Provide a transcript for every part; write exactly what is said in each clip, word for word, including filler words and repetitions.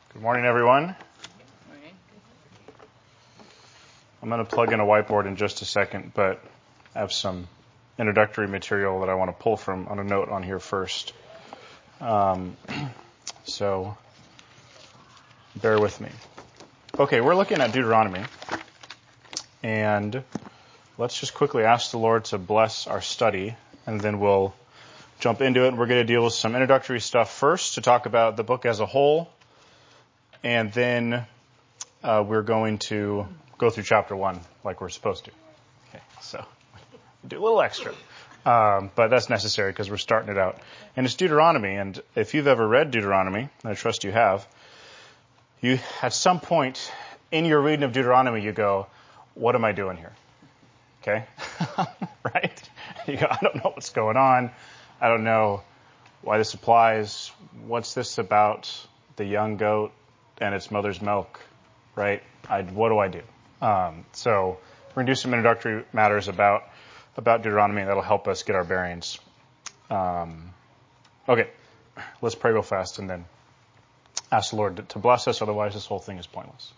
Good morning, everyone. I'm going to plug in a whiteboard in just a second, but I have some introductory material that I want to pull from on a note on here first. Um, so bear with me. Okay, we're looking at Deuteronomy, and let's just quickly ask the Lord to bless our study, and then we'll jump into it. We're going to deal with some introductory stuff first to talk about the book as a whole, and then uh, we're going to go through chapter one like we're supposed to. Okay, so do a little extra. Um, but that's necessary because we're starting it out. And it's Deuteronomy, and if you've ever read Deuteronomy, and I trust you have, you at some point in your reading of Deuteronomy, you go, what am I doing here? Okay? Right? You go, I don't know what's going on. I don't know why this applies. What's this about the young goat and its mother's milk? Right? I, what do I do? Um, so we're going to do some introductory matters about about Deuteronomy that'll help us get our bearings. Um, okay, let's pray real fast and then ask the Lord to, to bless us. Otherwise, this whole thing is pointless.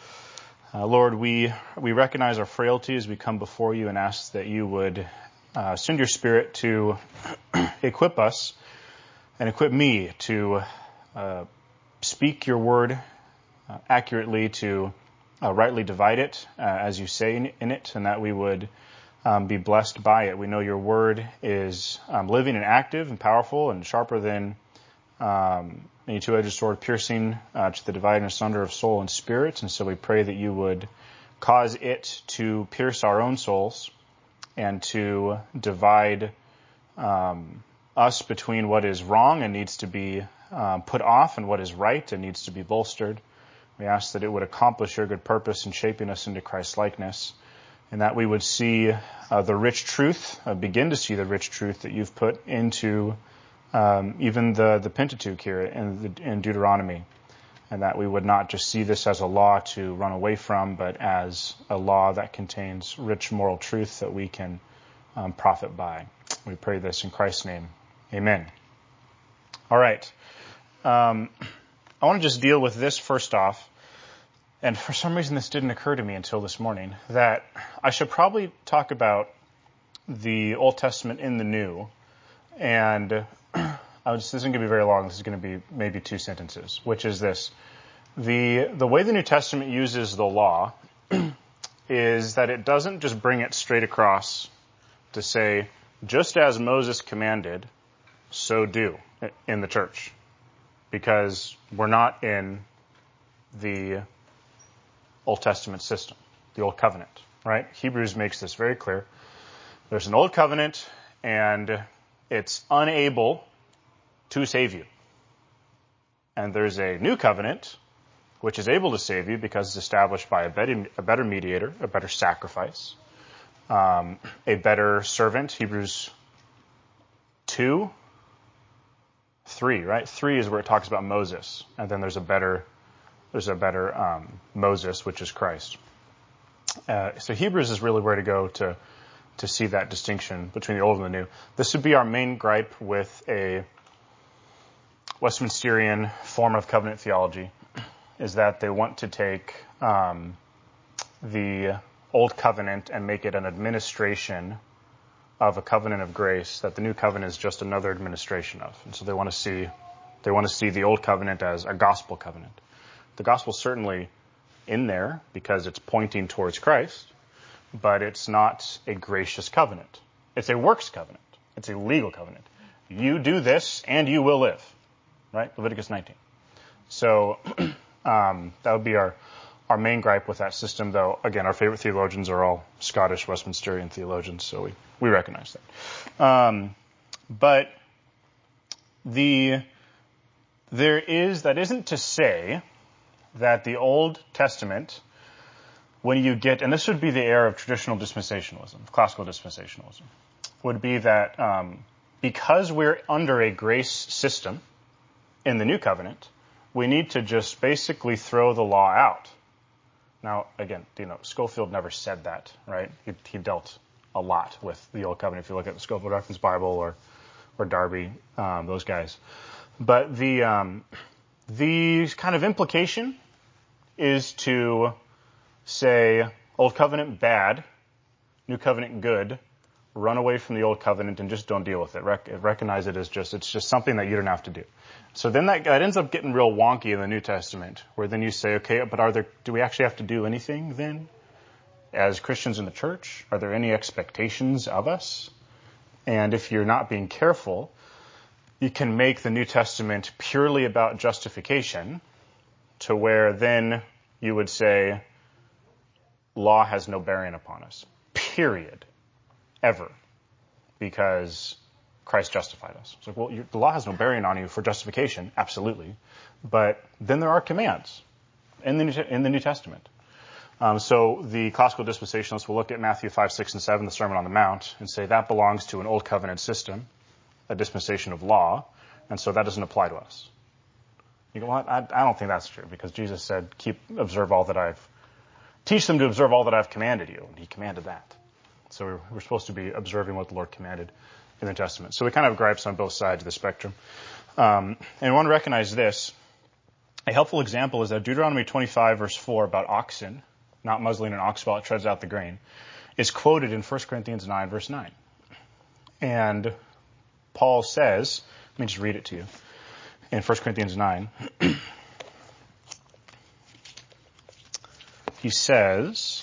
Uh, Lord, we we recognize our frailty as we come before you and ask that you would uh, send your Spirit to equip us and equip me to uh, speak your word uh, accurately, to uh, rightly divide it uh, as you say in, in it, and that we would um, be blessed by it. We know your word is um, living and active and powerful and sharper than um, any two-edged sword, piercing uh, to the dividing asunder of soul and spirit. And so we pray that you would cause it to pierce our own souls and to divide um, us between what is wrong and needs to be um, put off and what is right and needs to be bolstered. We ask that it would accomplish your good purpose in shaping us into Christ's likeness, and that we would see uh, the rich truth, uh, begin to see the rich truth that you've put into um, even the, the Pentateuch here in, the, in Deuteronomy, and that we would not just see this as a law to run away from, but as a law that contains rich moral truth that we can um, profit by. We pray this in Christ's name. Amen. All right. Um, I want to just deal with this first off. And for some reason, this didn't occur to me until this morning, that I should probably talk about the Old Testament in the New. And I was, this isn't going to be very long. This is going to be maybe two sentences, which is this. The, the way the New Testament uses the law is that it doesn't just bring it straight across to say, just as Moses commanded, so do in the church. Because we're not in the Old Testament system, the Old Covenant, right? Hebrews makes this very clear. There's an Old Covenant, and it's unable to save you. And there's a New Covenant, which is able to save you because it's established by a better, a better mediator, a better sacrifice, um, a better servant. Hebrews two, three, right? Three is where it talks about Moses, and then there's a better There's a better um, Moses, which is Christ. Uh, so Hebrews is really where to go to to see that distinction between the old and the new. This would be our main gripe with a Westminsterian form of covenant theology, is that they want to take um, the old covenant and make it an administration of a covenant of grace that the new covenant is just another administration of. And so they want to see they want to see the old covenant as a gospel covenant. The gospel's certainly in there because it's pointing towards Christ, but it's not a gracious covenant. It's a works covenant. It's a legal covenant. You do this and you will live, right? Leviticus nineteen. So um, that would be our, our main gripe with that system, though, again, our favorite theologians are all Scottish Westminsterian theologians, so we, we recognize that. Um, but the there is, that isn't to say that the Old Testament, when you get, and this would be the era of traditional dispensationalism, classical dispensationalism, would be that um, because we're under a grace system in the New Covenant, we need to just basically throw the law out. Now, again, you know, Scofield never said that, right? He, he dealt a lot with the Old Covenant. If you look at the Scofield Reference Bible or or Darby, um, those guys. But the um, the kind of implication is to say Old Covenant bad, New Covenant good, run away from the Old Covenant and just don't deal with it. Rec- recognize it as just, it's just something that you don't have to do. So then that, that ends up getting real wonky in the New Testament, where then you say, okay, but are there, do we actually have to do anything then? As Christians in the church, are there any expectations of us? And if you're not being careful, you can make the New Testament purely about justification, to where then you would say, law has no bearing upon us, period, ever, because Christ justified us. It's like, well, you, the law has no bearing on you for justification, absolutely, but then there are commands in the New, in the New Testament. Um, so the classical dispensationalists will look at Matthew five, six, and seven, the Sermon on the Mount, and say that belongs to an Old Covenant system, a dispensation of law, and so that doesn't apply to us. You go, what? I, I don't think that's true, because Jesus said, keep, observe all that I've, teach them to observe all that I've commanded you, and he commanded that. So we're, we're supposed to be observing what the Lord commanded in the Testament. So we kind of have gripes on both sides of the spectrum. Um, and we want to recognize this. A helpful example is that Deuteronomy twenty-five, verse four, about oxen, not muzzling an ox while it treads out the grain, is quoted in First Corinthians nine, verse nine. And Paul says, let me just read it to you. In First Corinthians nine, he says,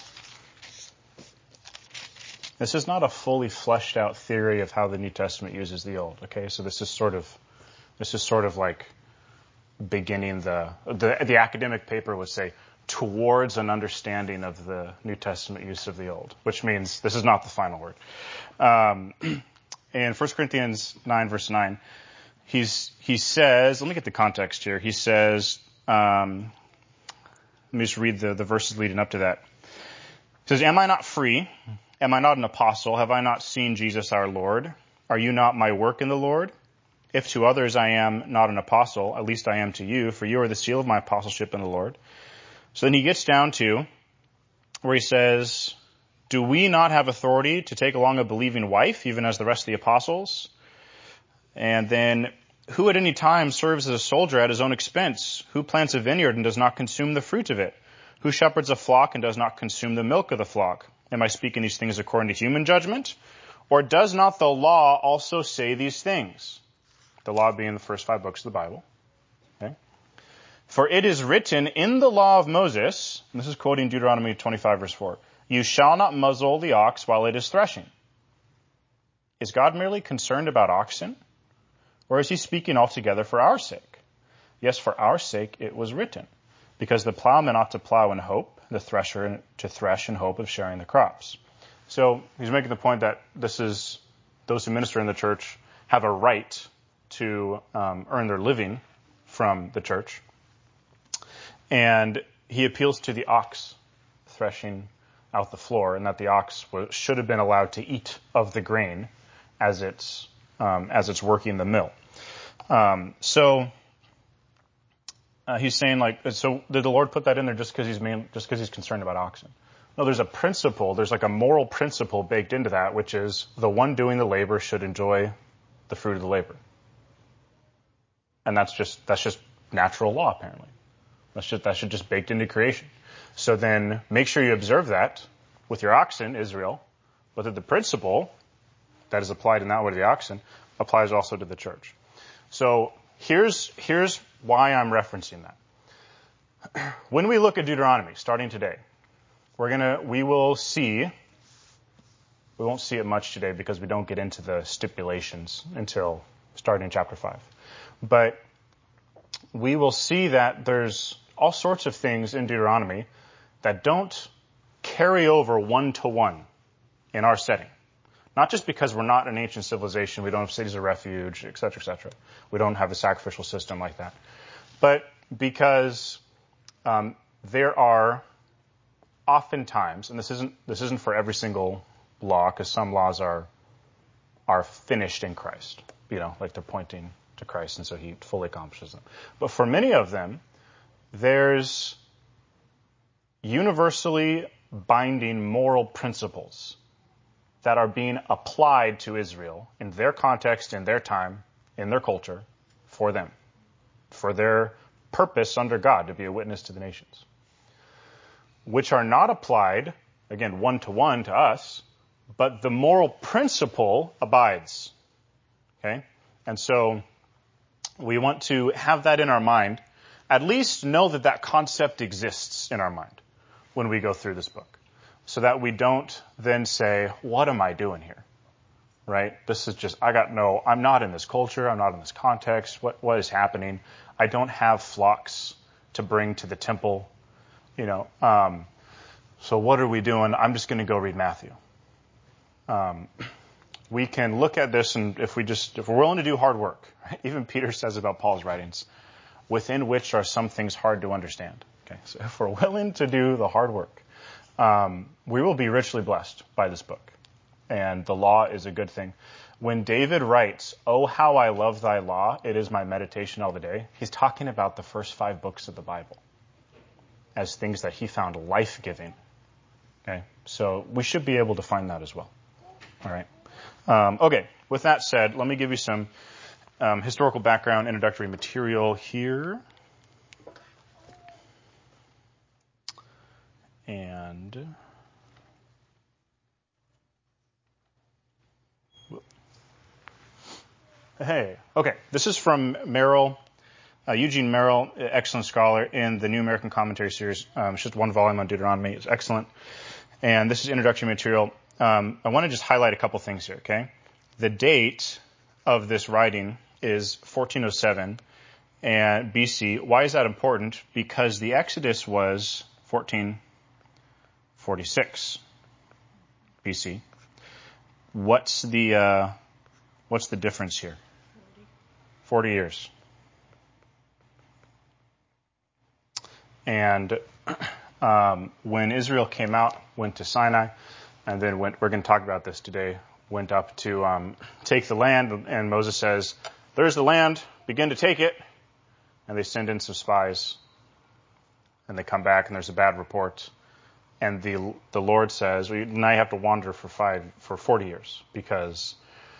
this is not a fully fleshed out theory of how the New Testament uses the Old. Okay, so this is sort of, this is sort of like beginning the, the, the academic paper would say, towards an understanding of the New Testament use of the Old, which means this is not the final word. Um, in First Corinthians nine, verse nine, he's, he says, let me get the context here. He says, um, let me just read the, the verses leading up to that. He says, am I not free? Am I not an apostle? Have I not seen Jesus our Lord? Are you not my work in the Lord? If to others I am not an apostle, at least I am to you, for you are the seal of my apostleship in the Lord. So then he gets down to where he says, do we not have authority to take along a believing wife, even as the rest of the apostles? And then, who at any time serves as a soldier at his own expense? Who plants a vineyard and does not consume the fruit of it? Who shepherds a flock and does not consume the milk of the flock? Am I speaking these things according to human judgment? Or does not the law also say these things? The law being the first five books of the Bible. Okay. For it is written in the law of Moses, and this is quoting Deuteronomy twenty-five, verse four, you shall not muzzle the ox while it is threshing. Is God merely concerned about oxen? Or is he speaking altogether for our sake? Yes, for our sake it was written, because the plowman ought to plow in hope, the thresher to thresh in hope of sharing the crops. So he's making the point that this is, those who minister in the church have a right to um, earn their living from the church. And he appeals to the ox threshing out the floor, and that the ox was, should have been allowed to eat of the grain as it's um, as it's working the mill. Um, so uh, he's saying, like, so did the Lord put that in there just because he's main, just because he's concerned about oxen? No, there's a principle, there's like a moral principle baked into that, which is the one doing the labor should enjoy the fruit of the labor, and that's just that's just natural law, apparently. That's just, that's just baked into creation. So then make sure you observe that with your oxen, Israel, but that the principle that is applied in that way to the oxen applies also to the church. So here's, here's why I'm referencing that. When we look at Deuteronomy, starting today, we're gonna, we will see, we won't see it much today because we don't get into the stipulations until starting in chapter five. But we will see that there's all sorts of things in Deuteronomy that don't carry over one-to-one in our setting. Not just because we're not an ancient civilization, we don't have cities of refuge, et cetera, et cetera. We don't have a sacrificial system like that. But because um, there are oftentimes, and this isn't this isn't for every single law, because some laws are are finished in Christ, you know, like they're pointing to Christ, and so he fully accomplishes them. But for many of them, there's universally binding moral principles that are being applied to Israel in their context, in their time, in their culture, for them, for their purpose under God to be a witness to the nations, which are not applied, again, one-to-one to us, but the moral principle abides. Okay? And so we want to have that in our mind, at least know that that concept exists in our mind when we go through this book, so that we don't then say, what am I doing here? Right? This is just, I got no, I'm not in this culture, I'm not in this context, what, what is happening? I don't have flocks to bring to the temple, you know, um, so what are we doing? I'm just going to go read Matthew. Um, we can look at this, and if we just, if we're willing to do hard work, right? Even Peter says about Paul's writings, within which are some things hard to understand. Okay, so if we're willing to do the hard work, um, we will be richly blessed by this book. And the law is a good thing. When David writes, "Oh, how I love thy law, it is my meditation all the day," he's talking about the first five books of the Bible as things that he found life-giving. Okay, so we should be able to find that as well. All right. Um, okay, with that said, let me give you some um, historical background, introductory material here. And hey, okay, this is from Merrill, uh, Eugene Merrill, excellent scholar in the New American Commentary series. Um, it's just one volume on Deuteronomy. It's excellent. And this is introductory material. Um, I want to just highlight a couple things here, okay? The date of this writing is fourteen oh seven and B C. Why is that important? Because the Exodus was fourteen forty-six B C. What's the uh, what's the difference here? Forty years. And um, when Israel came out, went to Sinai, and then went, we're going to talk about this today, went up to um, take the land, and Moses says, "There's the land, begin to take it." And they send in some spies, and they come back, and there's a bad report. And the the Lord says, well, now you have to wander for five for forty years because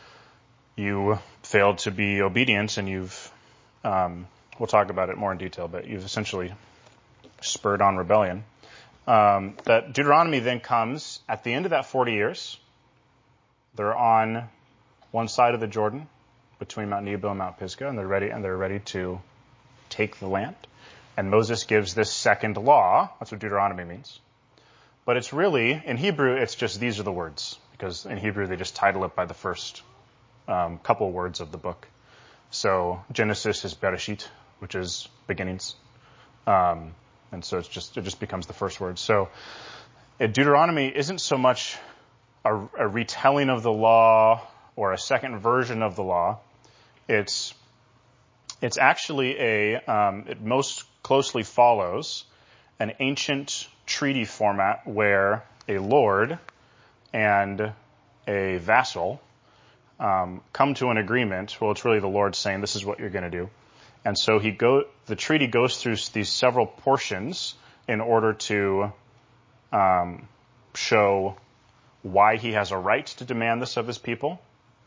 you failed to be obedient, and you've um, we'll talk about it more in detail, but you've essentially spurred on rebellion. Um, that Deuteronomy then comes at the end of that forty years. They're on one side of the Jordan between Mount Nebo and Mount Pisgah, and they're ready and they're ready to take the land. And Moses gives this second law. That's what Deuteronomy means. But it's really, in Hebrew, it's just these are the words, because in Hebrew they just title it by the first um, couple words of the book. So Genesis is Bereshit, which is beginnings. Um, and so it's just it just becomes the first word. So uh, Deuteronomy isn't so much a, a retelling of the law or a second version of the law. It's it's actually a um, it most closely follows an ancient treaty format where a lord and a vassal um, come to an agreement. Well, it's really the Lord saying, "This is what you're going to do." And so he go. The treaty goes through these several portions in order to um, show why he has a right to demand this of his people,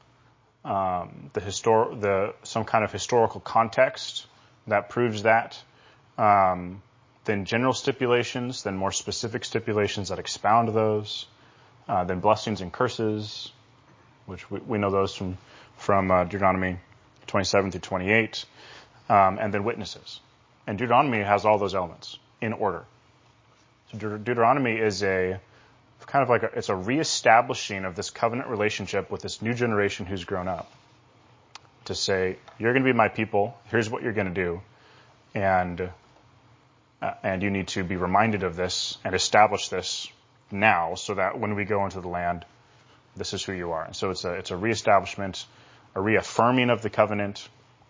um, the histor- the some kind of historical context that proves that, um, then general stipulations, then more specific stipulations that expound those, uh, then blessings and curses, which we, we know those from from uh, Deuteronomy twenty-seven through twenty-eight. Um, and then witnesses. And Deuteronomy has all those elements in order. So De- Deuteronomy is a kind of like a, it's a reestablishing of this covenant relationship with this new generation who's grown up. To say, you're going to be my people, here's what you're going to do, and uh, and you need to be reminded of this and establish this now so that when we go into the land, this is who you are. And so it's a it's a reestablishment, a reaffirming of the covenant,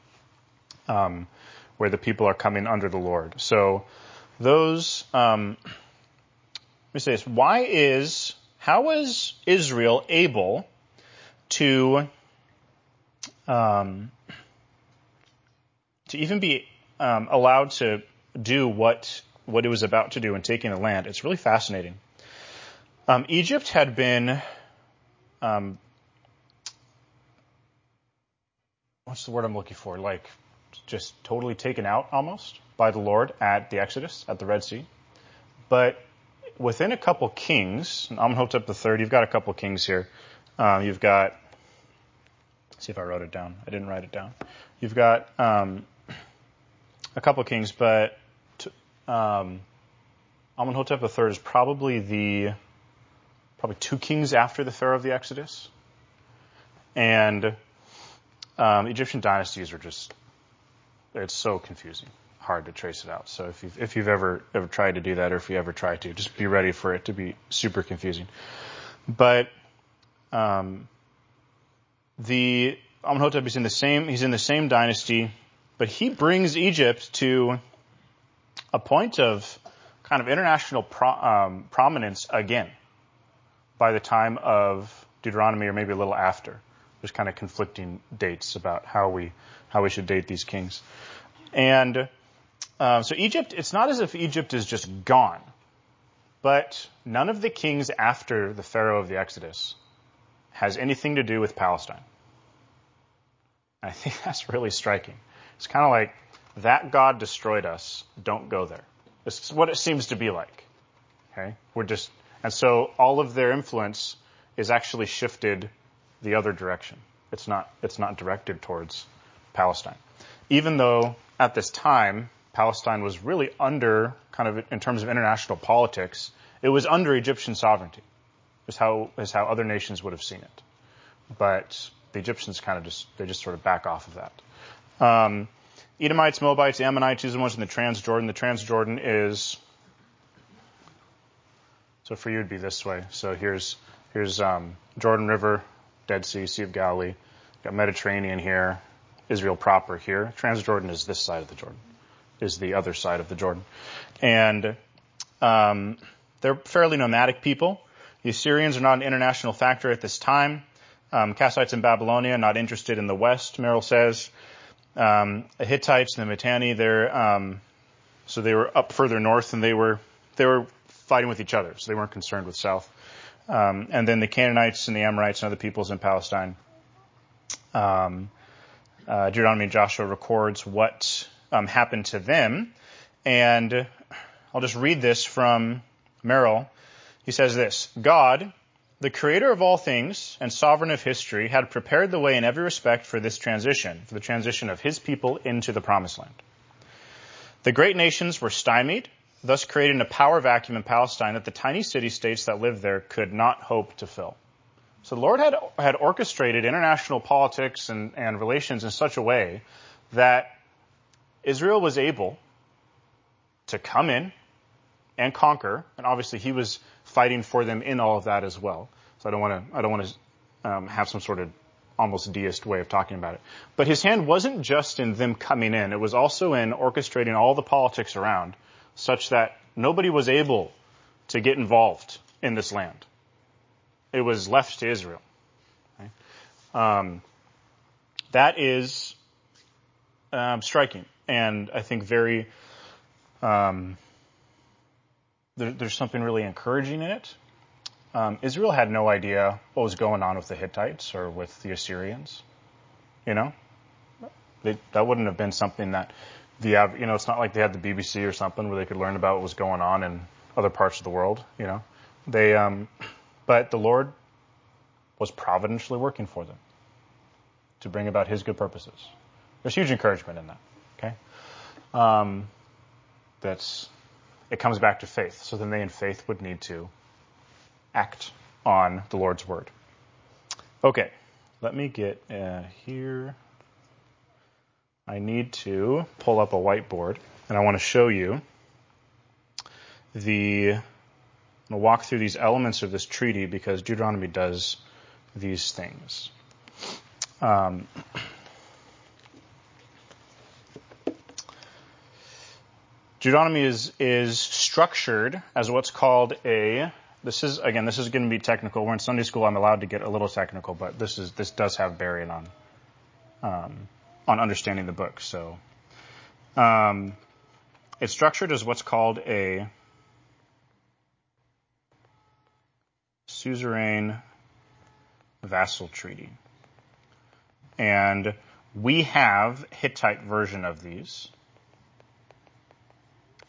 Um, where the people are coming under the Lord. So those, um, let me say this, why is, how is Israel able to, um, to even be um, allowed to do what, what it was about to do in taking the land? It's really fascinating. Um, Egypt had been, um, what's the word I'm looking for? Like, just totally taken out almost by the Lord at the Exodus, at the Red Sea. But within a couple kings, Amenhotep the third, you've got a couple kings here. Um, you've got, let's see if I wrote it down. I didn't write it down. You've got um, a couple kings, but t- um, Amenhotep the third is probably the probably two kings after the Pharaoh of the Exodus. And um, Egyptian dynasties are just, it's so confusing, hard to trace it out. So if you've, if you've ever ever tried to do that, or if you ever try to, just be ready for it to be super confusing. But um, the Amenhotep is in the same he's in the same dynasty, but he brings Egypt to a point of kind of international pro, um, prominence again by the time of Deuteronomy, or maybe a little after. There's kind of conflicting dates about how we how we should date these kings. And uh, so Egypt, it's not as if Egypt is just gone, but none of the kings after the Pharaoh of the Exodus has anything to do with Palestine. I think that's really striking. It's kind of like, that God destroyed us, don't go there. This is what it seems to be like. Okay? We're just, and so all of their influence is actually shifted the other direction. It's not, it's not directed towards Palestine. Even though at this time, Palestine was really under, kind of in terms of international politics, it was under Egyptian sovereignty, is how, is how other nations would have seen it. But the Egyptians kind of just, they just sort of back off of that. Um, Edomites, Moabites, Ammonites, these are the ones in the Transjordan. The Transjordan is, so for you it'd be this way. So here's, here's, um, Jordan River, Dead Sea, Sea of Galilee. Got Mediterranean here, Israel proper here. Transjordan is this side of the Jordan, is the other side of the Jordan. And, um, they're fairly nomadic people. The Assyrians are not an international factor at this time. Um, Kassites in Babylonia, not interested in the West, Merrill says. Um, the Hittites and the Mitanni, they're, um, so they were up further north, and they were, they were fighting with each other, so they weren't concerned with south. Um, and then the Canaanites and the Amorites and other peoples in Palestine. Um, uh, Deuteronomy and Joshua records what, um, happened to them. And I'll just read this from Merrill. He says this: God, the creator of all things and sovereign of history, had prepared the way in every respect for this transition, for the transition of his people into the promised land. The great nations were stymied, thus creating a power vacuum in Palestine that the tiny city-states that lived there could not hope to fill. So the Lord had, had orchestrated international politics and, and relations in such a way that Israel was able to come in and conquer, and obviously he was fighting for them in all of that as well. So I don't want to, I don't want to um, have some sort of almost deist way of talking about it. But his hand wasn't just in them coming in; it was also in orchestrating all the politics around, such that nobody was able to get involved in this land. It was left to Israel. Okay? Um, that is um, striking, and I think very. Um, there, there's something really encouraging in it. Um, Israel had no idea what was going on with the Hittites or with the Assyrians. You know, they, that wouldn't have been something that the you know. It's not like they had the B B C or something where they could learn about what was going on in other parts of the world. You know, they. Um, but the Lord was providentially working for them to bring about His good purposes. There's huge encouragement in that. Okay, um, that's it comes back to faith. So then they in faith would need to act on the Lord's word. Okay, let me get uh, here. I need to pull up a whiteboard, and I want to show you the. I'm going to walk through these elements of this treaty because Deuteronomy does these things. Um, Deuteronomy is is structured as what's called a. This is again. This is going to be technical. We're in Sunday school. I'm allowed to get a little technical, but this is this does have bearing on um, on understanding the book. So um, it's structured as what's called a suzerain vassal treaty, and we have Hittite version of these.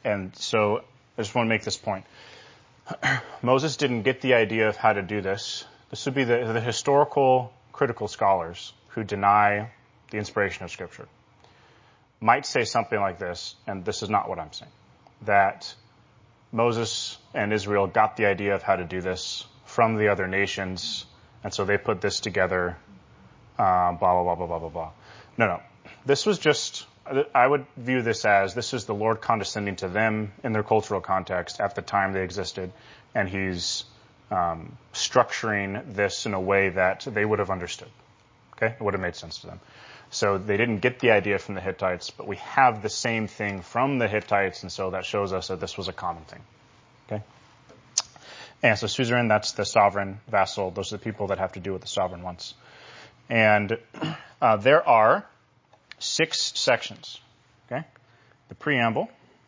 And so I just want to make this point. Moses didn't get the idea of how to do this. This would be the, the historical critical scholars who deny the inspiration of Scripture might say something like this, and this is not what I'm saying, that Moses and Israel got the idea of how to do this from the other nations, and so they put this together, uh, blah, blah, blah, blah, blah, blah, blah. No, no. This was just, I would view this as, this is the Lord condescending to them in their cultural context at the time they existed, and he's um, structuring this in a way that they would have understood. Okay? It would have made sense to them. So they didn't get the idea from the Hittites, but we have the same thing from the Hittites, and so that shows us that this was a common thing. Okay? And so suzerain, that's the sovereign, vassal. Those are the people that have to do what the sovereign wants. And uh, there are six sections. Okay? The preamble,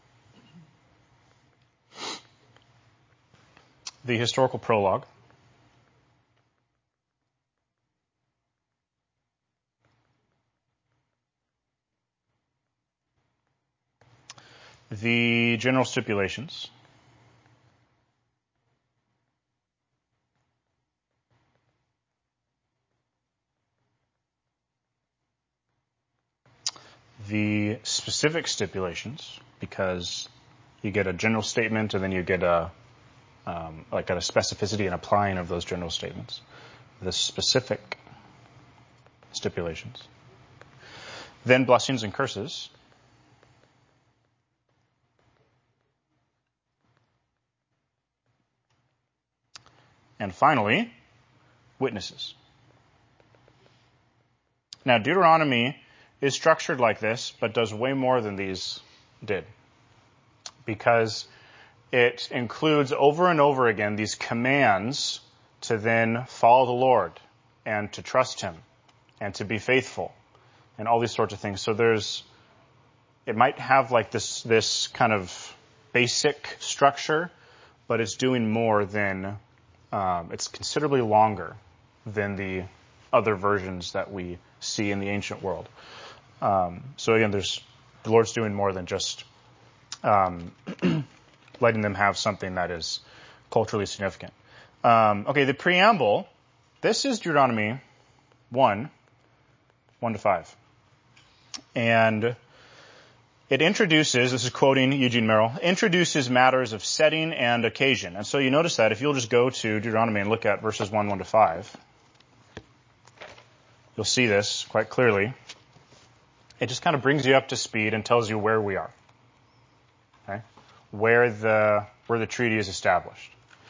the historical prologue, the general stipulations, the specific stipulations, because you get a general statement and then you get a um, like a specificity and applying of those general statements. The specific stipulations. Then blessings and curses. And finally, witnesses. Now, Deuteronomy is structured like this, but does way more than these did. Because it includes over and over again these commands to then follow the Lord and to trust Him and to be faithful and all these sorts of things. So there's, it might have like this, this kind of basic structure, but it's doing more than, um, it's considerably longer than the other versions that we see in the ancient world. Um, so again, there's, the Lord's doing more than just, um, letting them have something that is culturally significant. Um, okay, the preamble, this is Deuteronomy one, one to five. And it introduces, this is quoting Eugene Merrill, introduces matters of setting and occasion. And so you notice that if you'll just go to Deuteronomy and look at verses one, one to five, you'll see this quite clearly. It just kind of brings you up to speed and tells you where we are. Okay? Where the where the treaty is established.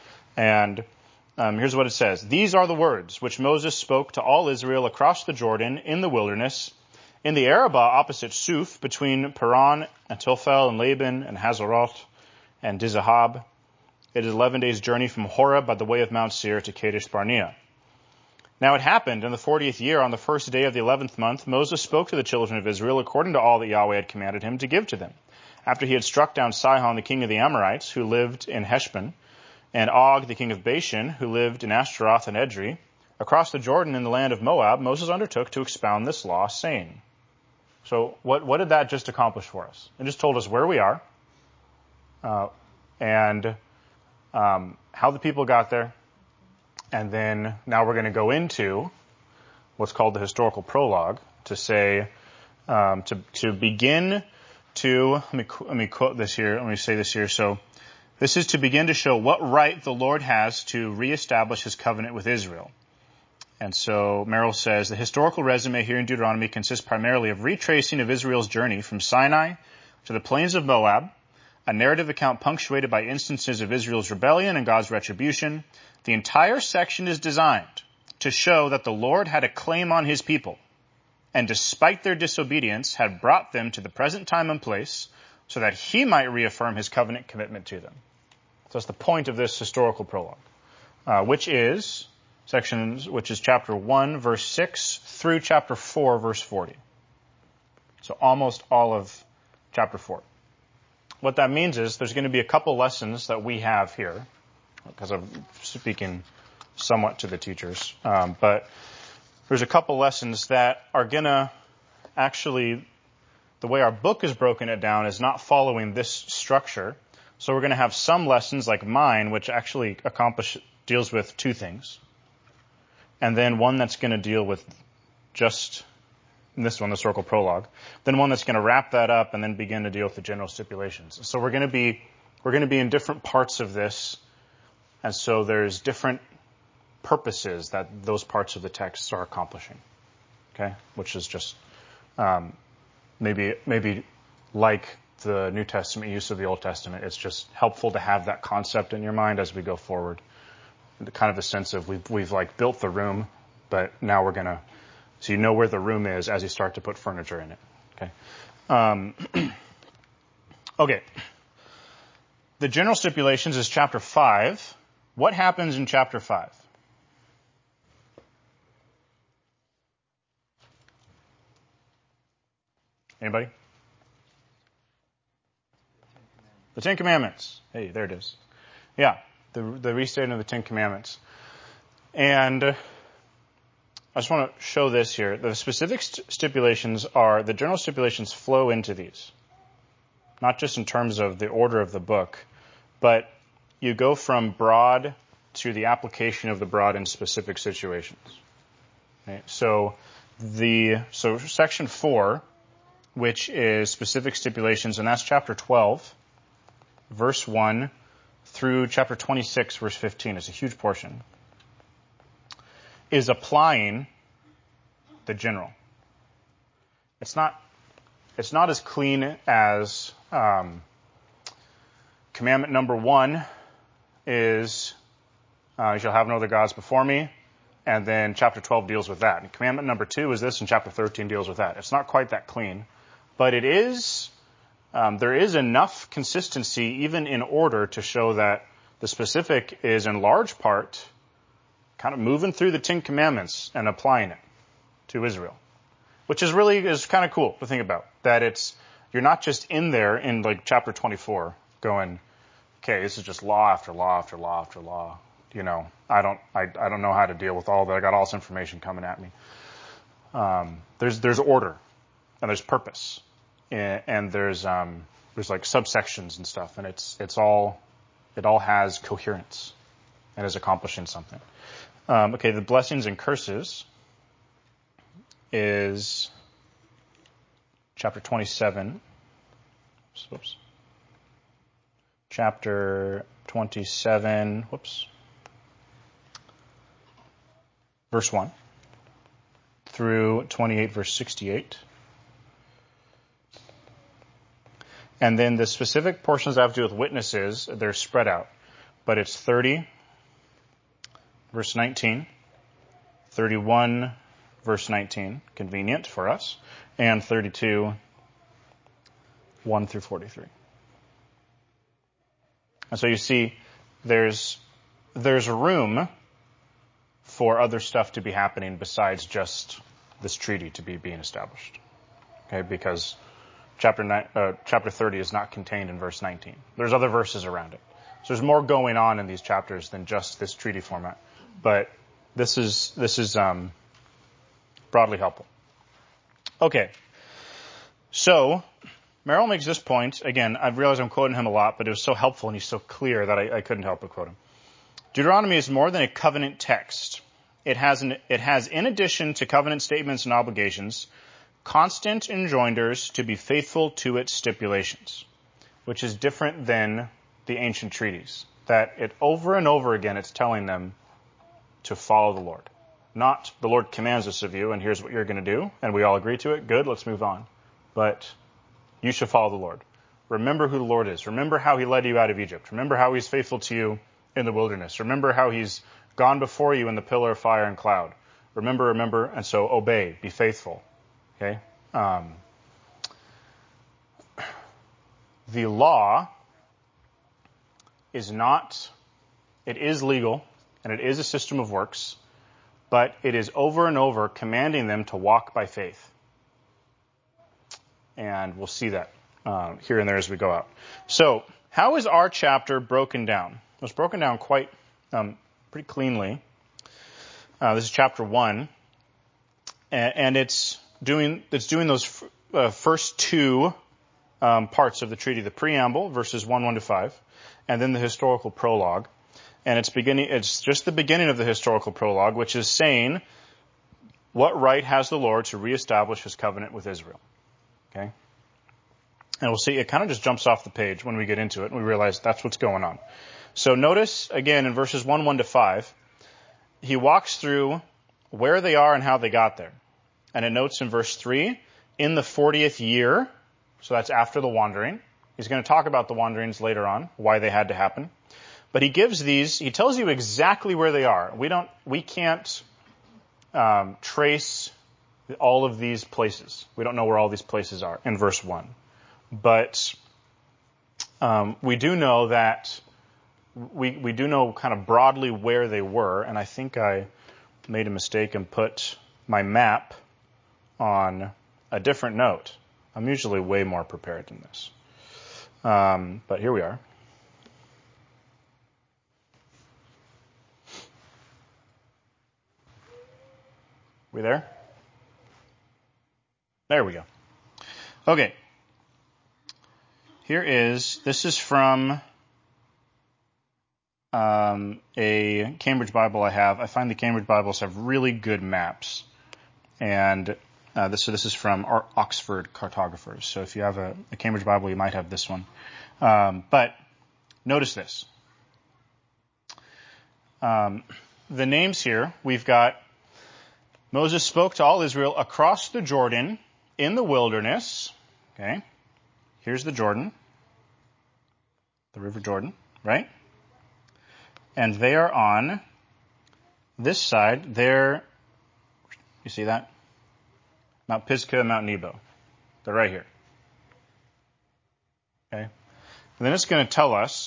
And um, here's what it says. These are the words which Moses spoke to all Israel across the Jordan in the wilderness, in the Arabah opposite Suf, between Paran and Tophel and Laban and Hazeroth and Dizahab. It is eleven days' journey from Horeb by the way of Mount Seir to Kadesh Barnea. Now it happened in the fortieth year, on the first day of the eleventh month, Moses spoke to the children of Israel according to all that Yahweh had commanded him to give to them. After he had struck down Sihon, the king of the Amorites, who lived in Heshbon, and Og, the king of Bashan, who lived in Ashtaroth and Edrei, across the Jordan in the land of Moab, Moses undertook to expound this law, saying. So what, what did that just accomplish for us? It just told us where we are, uh, and um, how the people got there. And then now we're going to go into what's called the historical prologue to say, um, to, to begin to, let me, let me quote this here, let me say this here. So this is to begin to show what right the Lord has to reestablish his covenant with Israel. And so Merrill says, the historical resume here in Deuteronomy consists primarily of retracing of Israel's journey from Sinai to the plains of Moab, a narrative account punctuated by instances of Israel's rebellion and God's retribution. The entire section is designed to show that the Lord had a claim on his people, and despite their disobedience, had brought them to the present time and place so that he might reaffirm his covenant commitment to them. So that's the point of this historical prologue, uh, which is sections, which is chapter one, verse six, through chapter four, verse forty. So almost all of chapter four. What that means is there's going to be a couple lessons that we have here, because I'm speaking somewhat to the teachers, um, but there's a couple lessons that are going to actually the way our book is broken it down is not following this structure. So we're going to have some lessons like mine, which actually accomplish deals with two things. And then one that's going to deal with just this one, the historical prologue. Then one that's going to wrap that up and then begin to deal with the general stipulations. So we're going to be we're going to be in different parts of this. And so there's different purposes that those parts of the text are accomplishing. Okay? Which is just um, maybe maybe like the New Testament use of the Old Testament. It's just helpful to have that concept in your mind as we go forward. Kind of a sense of we've, we've like built the room, but now we're going to, so you know where the room is as you start to put furniture in it. Okay. Um, okay. The general stipulations is chapter five. What happens in chapter five? Anybody? The Ten Commandments. Hey, there it is. Yeah. The, the restatement of the Ten Commandments. And uh, I just want to show this here. The specific st- stipulations are, the general stipulations flow into these. Not just in terms of the order of the book, but you go from broad to the application of the broad in specific situations. Okay? So the so section four, which is specific stipulations, and that's chapter twelve, verse one, through chapter twenty-six, verse fifteen, it's a huge portion, is applying the general. It's not, it's not as clean as um, commandment number one is, uh, you shall have no other gods before me, and then chapter twelve deals with that. And commandment number two is this, and chapter thirteen deals with that. It's not quite that clean, but it is... Um, there is enough consistency, even in order, to show that the specific is in large part kind of moving through the Ten Commandments and applying it to Israel, which is really is kind of cool to think about. That it's you're not just in there in like chapter twenty-four going, okay, this is just law after law after law after law. You know, I don't I, I don't know how to deal with all that. I got all this information coming at me. Um, there's there's order and there's purpose. And there's um, there's like subsections and stuff, and it's it's all it all has coherence and is accomplishing something. Um, okay, the blessings and curses is chapter twenty-seven. Whoops. Chapter twenty-seven. Whoops. Verse one through twenty-eight, verse sixty-eight. And then the specific portions that have to do with witnesses, they're spread out. But it's thirty, verse nineteen, thirty-one, verse nineteen, convenient for us, and thirty-two, one through forty-three. And so you see, there's there's room for other stuff to be happening besides just this treaty to be being established. Okay, because Chapter nine, uh, chapter thirty is not contained in verse nineteen. There's other verses around it. So there's more going on in these chapters than just this treaty format. But this is this is um, broadly helpful. Okay. So Merrill makes this point. Again, I realize I'm quoting him a lot, but it was so helpful and he's so clear that I, I couldn't help but quote him. Deuteronomy is more than a covenant text. It has an, it has, in addition to covenant statements and obligations, constant enjoinders to be faithful to its stipulations, which is different than the ancient treaties. That it over and over again, it's telling them to follow the Lord. Not the Lord commands this of you, and here's what you're going to do, and we all agree to it. Good, let's move on. But you should follow the Lord. Remember who the Lord is. Remember how he led you out of Egypt. Remember how he's faithful to you in the wilderness. Remember how he's gone before you in the pillar of fire and cloud. Remember, remember, and so obey, be faithful. Okay? Um, the law is not, it is legal, and it is a system of works, but it is over and over commanding them to walk by faith. And we'll see that uh, here and there as we go out. So, how is our chapter broken down? It was broken down quite um, pretty cleanly. Uh, this is chapter one, and, and it's doing it's doing those uh, first two um, parts of the treaty, the preamble, verses one, one to five, and then the historical prologue. And it's beginning, it's just the beginning of the historical prologue, which is saying, what right has the Lord to reestablish his covenant with Israel? Okay? And we'll see, it kind of just jumps off the page when we get into it, and we realize that's what's going on. So notice, again, in verses one, one to five, he walks through where they are and how they got there. And it notes in verse three, in the fortieth year, so that's after the wandering. He's going to talk about the wanderings later on, why they had to happen. But he gives these, he tells you exactly where they are. We don't, we can't um, trace all of these places. We don't know where all these places are in verse one. But um, we do know that, we, we do know kind of broadly where they were, and I think I made a mistake and put my map on a different note. I'm usually way more prepared than this. Um, but here we are. We there? There we go. Okay. Here is, this is from um, a Cambridge Bible I have. I find the Cambridge Bibles have really good maps. And uh, this, so this is from Oxford Cartographers. So if you have a, a Cambridge Bible, you might have this one. Um, but notice this. Um, the names here, we've got Moses spoke to all Israel across the Jordan in the wilderness. Okay. Here's the Jordan. The River Jordan, right? And they are on this side. They're, you see that? Mount Pisgah and Mount Nebo. They're right here. Okay. And then it's going to tell us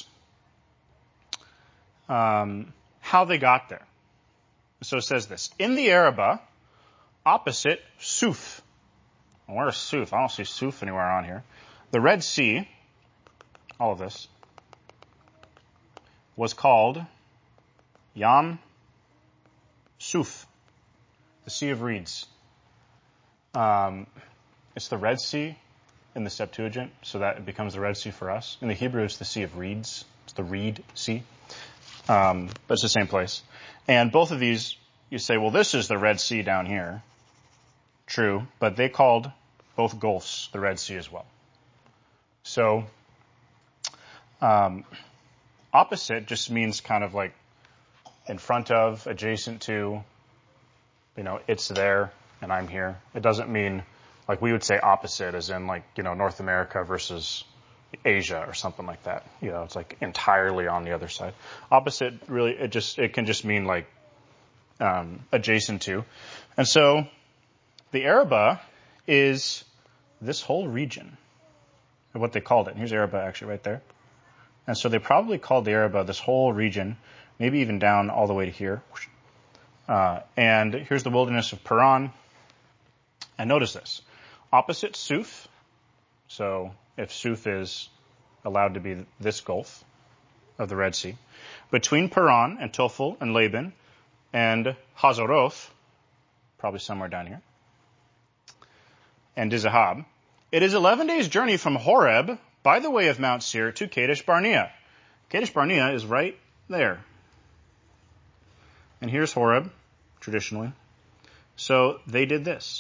um, how they got there. So it says this. In the Arabah, opposite Suf. Where's Suf? I don't see Suf anywhere on here. The Red Sea, all of this, was called Yam Suf, the Sea of Reeds. Um, it's the Red Sea in the Septuagint, so that it becomes the Red Sea for us. In the Hebrew, it's the Sea of Reeds. It's the Reed Sea. Um, but it's the same place. And both of these, you say, well, this is the Red Sea down here. True, but they called both Gulfs the Red Sea as well. So, um, opposite just means kind of like in front of, adjacent to, you know, it's there and I'm here. It doesn't mean like we would say opposite as in like, you know, North America versus Asia or something like that. You know, it's like entirely on the other side. Opposite really, it just, it can just mean like, um, adjacent to. And so the Arabah is this whole region of what they called it. And here's Arabah actually right there. And so they probably called the Arabah this whole region, maybe even down all the way to here. Uh, and here's the wilderness of Paran. And notice this. Opposite Suf. So if Suf is allowed to be this Gulf of the Red Sea. Between Paran and Tophel and Laban and Hazeroth, probably somewhere down here, and Dizahab. It is eleven days' journey from Horeb by the way of Mount Seir to Kadesh Barnea. Kadesh Barnea is right there. And here's Horeb, traditionally. So they did this.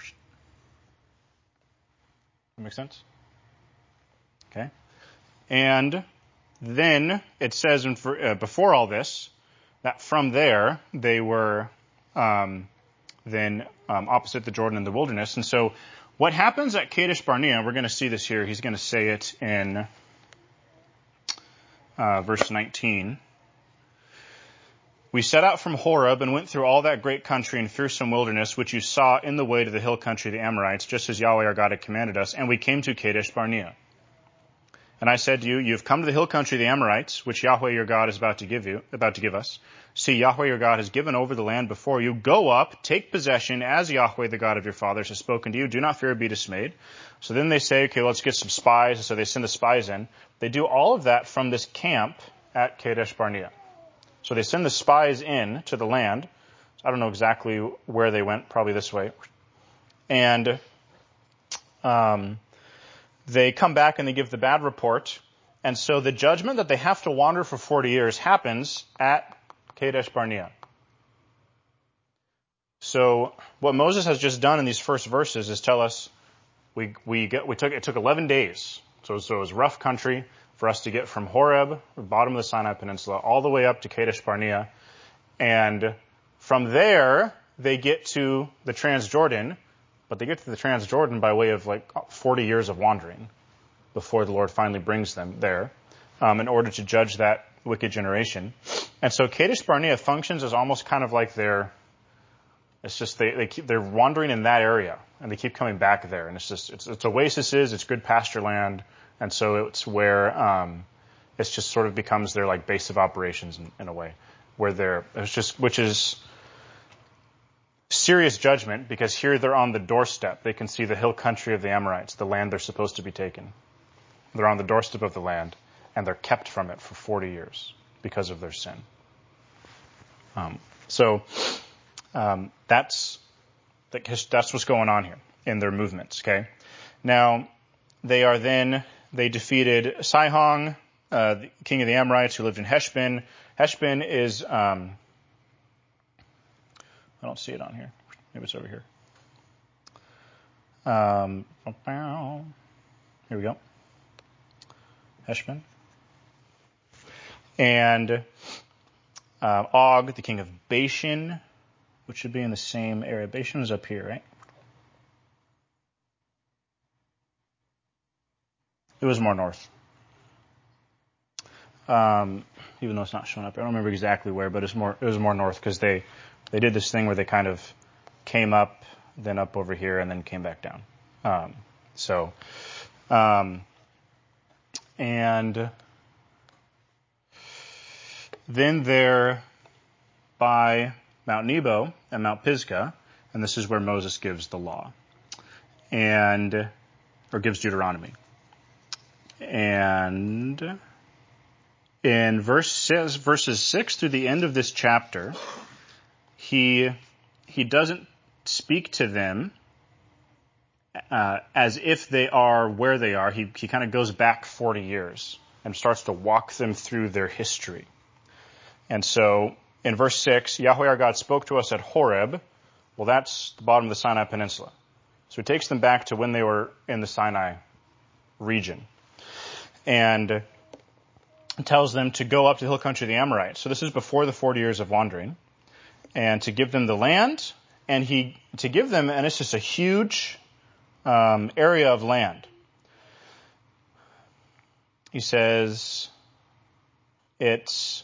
That make sense? Okay. And then it says in for, uh, before all this that from there they were um, then um, opposite the Jordan in the wilderness. And so what happens at Kadesh Barnea, we're going to see this here. He's going to say it in uh, verse nineteen. We set out from Horeb and went through all that great country and fearsome wilderness, which you saw in the way to the hill country of the Amorites, just as Yahweh our God had commanded us. And we came to Kadesh Barnea. And I said to you, you have come to the hill country of the Amorites, which Yahweh your God is about to give you, about to give us. See, Yahweh your God has given over the land before you. Go up, take possession, as Yahweh the God of your fathers has spoken to you. Do not fear or be dismayed. So then they say, okay, let's get some spies. And so they send the spies in. They do all of that from this camp at Kadesh Barnea. So they send the spies in to the land. I don't know exactly where they went, probably this way. And Um, they come back and they give the bad report. And so the judgment that they have to wander for forty years happens at Kadesh Barnea. So what Moses has just done in these first verses is tell us we we get we took it took eleven days. So, so it was rough country for us to get from Horeb, the bottom of the Sinai Peninsula, all the way up to Kadesh Barnea. And from there, they get to the Transjordan, but they get to the Transjordan by way of like forty years of wandering before the Lord finally brings them there um, in order to judge that wicked generation. And so Kadesh Barnea functions as almost kind of like their, it's just they, they keep, they're wandering in that area and they keep coming back there. And it's just, it's, it's oases, it's good pasture land. And so it's where, um, it's just sort of becomes their like base of operations in, in a way where they're, it's just, which is serious judgment because here they're on the doorstep. They can see the hill country of the Amorites, the land they're supposed to be taken. They're on the doorstep of the land and they're kept from it for forty years because of their sin. Um, so, um, that's, that's what's going on here in their movements, okay? Now, they are then, they defeated Sihon, uh, the king of the Amorites who lived in Heshbon. Heshbon is, um, I don't see it on here. Maybe it's over here. Um, here we go. Heshbon. And uh, Og, the king of Bashan, which should be in the same area. Bashan is up here, right? It was more north. Um, even though it's not showing up, I don't remember exactly where, but it's more. It was more north because they they did this thing where they kind of came up, then up over here, and then came back down. Um, so, um, and then they're by Mount Nebo and Mount Pisgah, and this is where Moses gives the law, and or gives Deuteronomy. And in verse six, verses six through the end of this chapter, he he doesn't speak to them uh, as if they are where they are. He he kind of goes back forty years and starts to walk them through their history. And so in verse six, Yahweh our God spoke to us at Horeb. Well, that's the bottom of the Sinai Peninsula. So he takes them back to when they were in the Sinai region. And tells them to go up to the hill country of the Amorites. So this is before the forty years of wandering. And to give them the land, and he to give them, and it's just a huge um, area of land. He says it's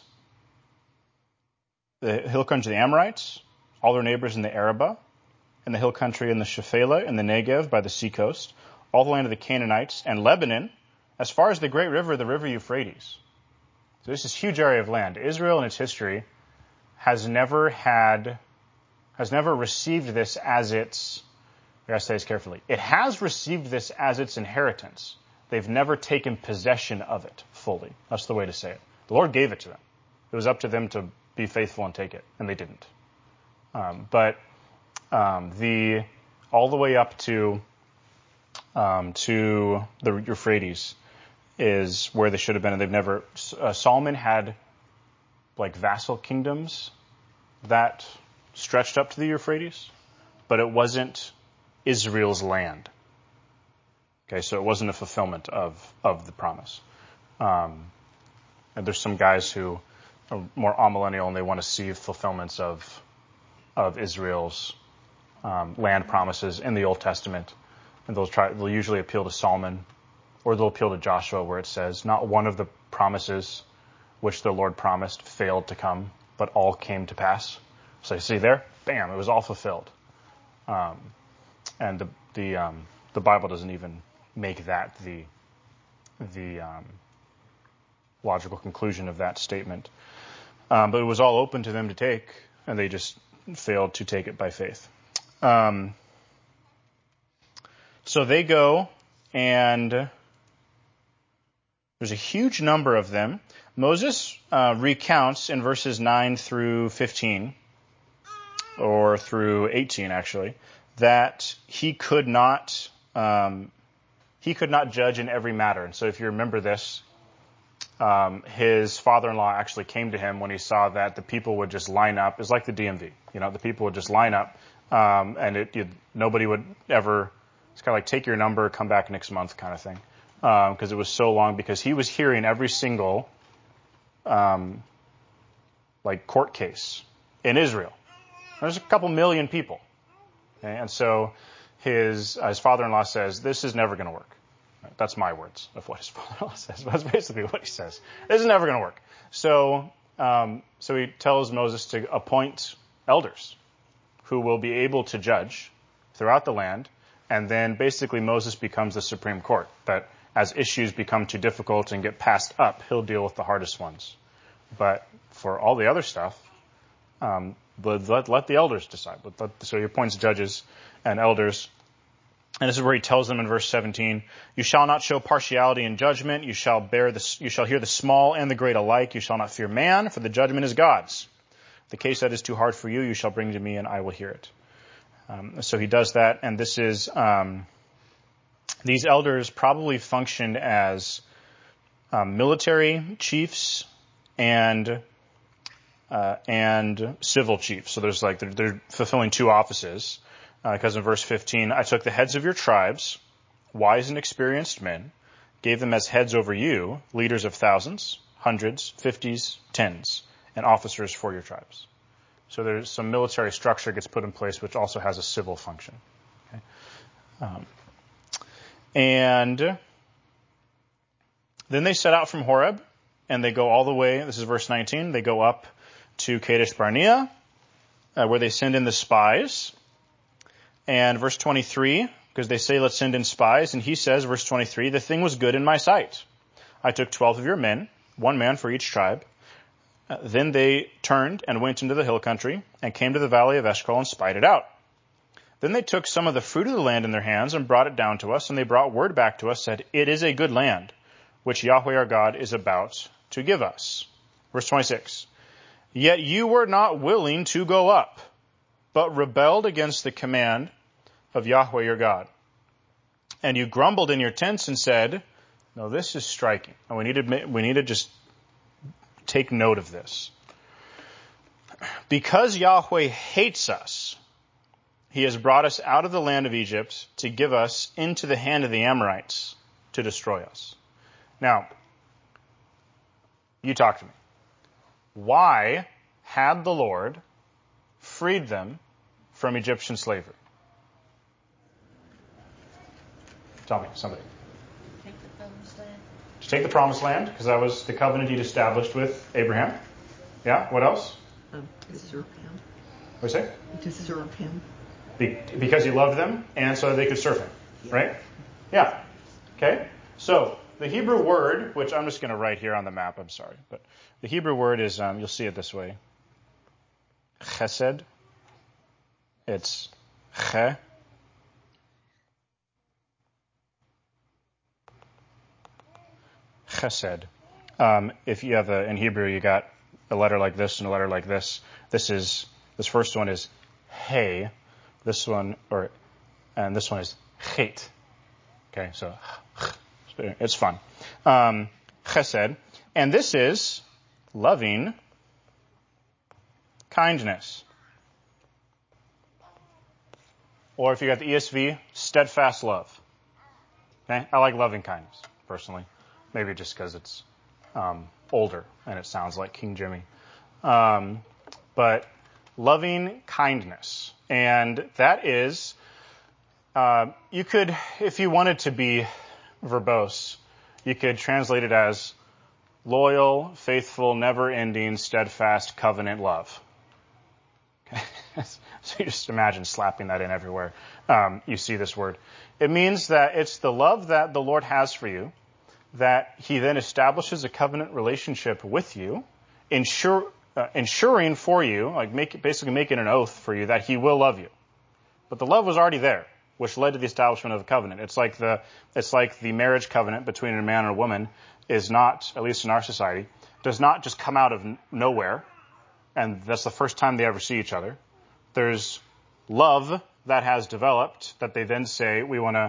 the hill country of the Amorites, all their neighbors in the Arabah, and the hill country in the Shephelah, and the Negev by the seacoast, all the land of the Canaanites, and Lebanon, as far as the great river, the river Euphrates. So this is a huge area of land. Israel in its history has never had, has never received this as its, I gotta say this carefully, it has received this as its inheritance. They've never taken possession of it fully. That's the way to say it. The Lord gave it to them. It was up to them to be faithful and take it, and they didn't. Um, but um, the all the way up to um, to the Euphrates is where they should have been, and they've never. Uh, Solomon had like vassal kingdoms that stretched up to the Euphrates, but it wasn't Israel's land. Okay, so it wasn't a fulfillment of of the promise. Um, and there's some guys who are more amillennial and they want to see fulfillments of of Israel's um, land promises in the Old Testament, and they'll try. They'll usually appeal to Solomon, or they'll appeal to Joshua, where it says, "Not one of the promises which the Lord promised failed to come, but all came to pass." So you see there, bam, it was all fulfilled. Um, and the the um, the Bible doesn't even make that the the um, logical conclusion of that statement. Um, but it was all open to them to take, and they just failed to take it by faith. Um, so they go, and there's a huge number of them. Moses uh, recounts in verses nine through fifteen, or through eighteen actually, that he could not um, he could not judge in every matter. And so if you remember this, um, his father-in-law actually came to him when he saw that the people would just line up. It's like the D M V. You know, the people would just line up, um, and it, you'd, nobody would ever, it's kind of like take your number, come back next month kind of thing. Because um, it was so long, because he was hearing every single um, like court case in Israel. There's a couple million people, okay? And so his uh, his father-in-law says, "This is never going to work." That's my words of what his father-in-law says. That's basically what he says. This is never going to work. So um, so he tells Moses to appoint elders who will be able to judge throughout the land, and then basically Moses becomes the Supreme Court. That as issues become too difficult and get passed up, he'll deal with the hardest ones. But for all the other stuff, um, let, let the elders decide. Let, so he appoints judges and elders. And this is where he tells them in verse seventeen, "You shall not show partiality in judgment. You shall bear the, you shall hear the small and the great alike. You shall not fear man, for the judgment is God's. The case that is too hard for you, you shall bring to me, and I will hear it." Um, so he does that, and this is... Um, These elders probably functioned as um, military chiefs and uh, and civil chiefs. So there's like they're, they're fulfilling two offices. Because uh, in verse fifteen, "I took the heads of your tribes, wise and experienced men, gave them as heads over you, leaders of thousands, hundreds, fifties, tens, and officers for your tribes." So there's some military structure gets put in place, which also has a civil function. Okay? Um, And then they set out from Horeb, and they go all the way, this is verse nineteen, they go up to Kadesh Barnea, uh, where they send in the spies. And verse twenty-three, because they say, "Let's send in spies," and he says, verse twenty-three, "The thing was good in my sight. I took twelve of your men, one man for each tribe." Uh, then they turned and went into the hill country, and came to the valley of Eshcol and spied it out. Then they took some of the fruit of the land in their hands and brought it down to us, and they brought word back to us, said, "It is a good land, which Yahweh our God is about to give us." Verse twenty-six, "Yet you were not willing to go up, but rebelled against the command of Yahweh your God. And you grumbled in your tents and said," no, this is striking. And we need to, we need to just take note of this. "Because Yahweh hates us, He has brought us out of the land of Egypt to give us into the hand of the Amorites to destroy us." Now, you talk to me. Why had the Lord freed them from Egyptian slavery? Tell me, somebody. Take the promised land. To take the promised land, because that was the covenant He'd established with Abraham. Yeah, what else? Um, to serve him. What do you say? To serve him. Be- because He loved them, and so they could serve Him. Right? Yeah. Okay? So, the Hebrew word, which I'm just going to write here on the map, I'm sorry, but the Hebrew word is, um, you'll see it this way. Chesed. It's che. Chesed. Um, if you have a, in Hebrew, you got a letter like this and a letter like this. This is, this first one is hey. This one, or, and this one is chet. Okay, so, it's fun. Um, chesed. And this is loving kindness. Or if you got the E S V, steadfast love. Okay, I like loving kindness, personally. Maybe just because it's um, older and it sounds like King Jimmy. Um, but loving kindness. And that is, uh, you could, if you wanted to be verbose, you could translate it as loyal, faithful, never-ending, steadfast, covenant love. Okay? So you just imagine slapping that in everywhere um, you see this word. It means that it's the love that the Lord has for you, that He then establishes a covenant relationship with you, ensure, uh, ensuring for you, like make, basically making an oath for you that He will love you. But the love was already there, which led to the establishment of a covenant. It's like the it's like the marriage covenant between a man and a woman is not, at least in our society, does not just come out of n- nowhere, and that's the first time they ever see each other. There's love that has developed that they then say, we want to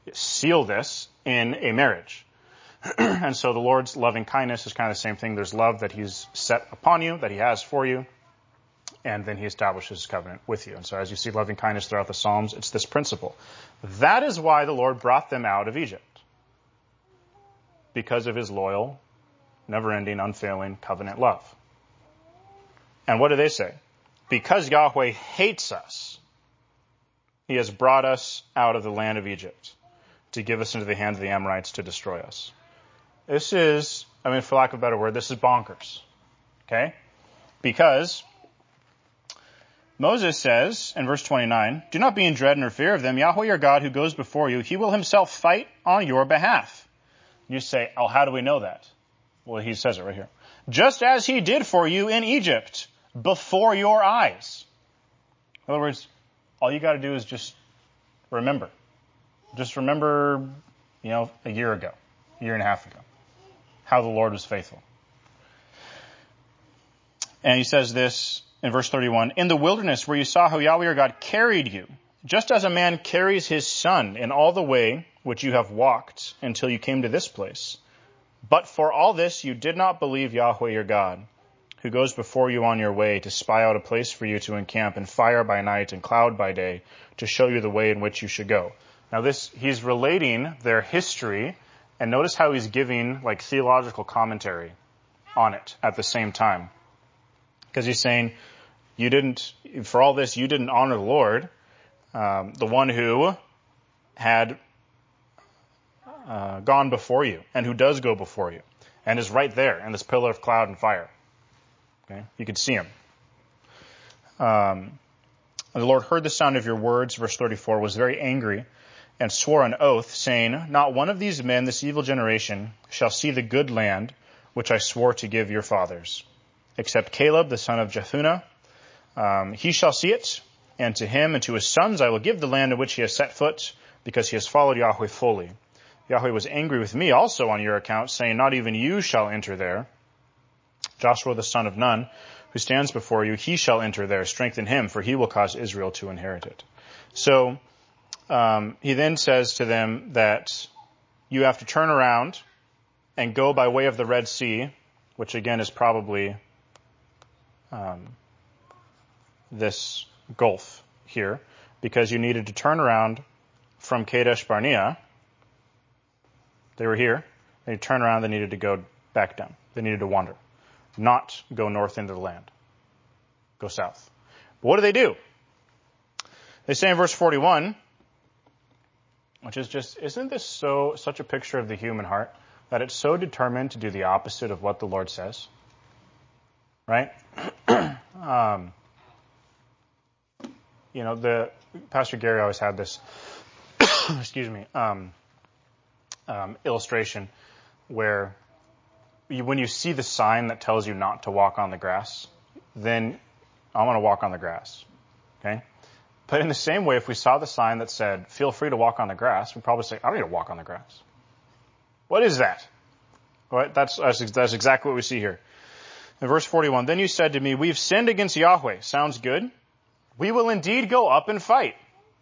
seal this in a marriage. And so the Lord's loving kindness is kind of the same thing. There's love that he's set upon you, that he has for you, and then he establishes his covenant with you. And so as you see loving kindness throughout the Psalms, it's this principle. That is why the Lord brought them out of Egypt, because of his loyal, never-ending, unfailing covenant love. And what do they say? Because Yahweh hates us, he has brought us out of the land of Egypt to give us into the hand of the Amorites to destroy us. This is, I mean, for lack of a better word, this is bonkers. Okay? Because Moses says in verse twenty-nine, do not be in dread nor fear of them. Yahweh your God who goes before you, he will himself fight on your behalf. You say, oh, how do we know that? Well, he says it right here. Just as he did for you in Egypt, before your eyes. In other words, all you got to do is just remember. Just remember, you know, a year ago, a year and a half ago, how the Lord was faithful. And he says this in verse thirty-one, in the wilderness where you saw how Yahweh your God carried you, just as a man carries his son in all the way which you have walked until you came to this place. But for all this you did not believe Yahweh your God, who goes before you on your way to spy out a place for you to encamp in fire by night and cloud by day to show you the way in which you should go. Now this, he's relating their history, and notice how he's giving like theological commentary on it at the same time. Because he's saying, you didn't, for all this, you didn't honor the Lord, um, the one who had uh, gone before you, and who does go before you, and is right there in this pillar of cloud and fire. Okay, you could see him. Um, the Lord heard the sound of your words, verse thirty-four, was very angry, and swore an oath, saying, not one of these men, this evil generation, shall see the good land which I swore to give your fathers, except Caleb, the son of Jephunneh. Um, he shall see it, and to him and to his sons I will give the land in which he has set foot, because he has followed Yahweh fully. Yahweh was angry with me also on your account, saying, not even you shall enter there. Joshua the son of Nun, who stands before you, he shall enter there. Strengthen him, for he will cause Israel to inherit it. So um, he then says to them that you have to turn around and go by way of the Red Sea, which again is probably um, this gulf here, because you needed to turn around from Kadesh Barnea. They were here. They needed to turn around. They needed to go back down. They needed to wander, not go north into the land. Go south. But what do they do? They say in verse forty-one, which is just, isn't this so such a picture of the human heart, that it's so determined to do the opposite of what the Lord says? Right? um, you know, the Pastor Gary always had this, excuse me, um, um, illustration where you, when you see the sign that tells you not to walk on the grass, then I want to walk on the grass. Okay? But in the same way, if we saw the sign that said, feel free to walk on the grass, we'd probably say, I don't need to walk on the grass. What is that? All right, that's, that's, that's exactly what we see here. In verse forty-one, then you said to me, we've sinned against Yahweh. Sounds good. We will indeed go up and fight.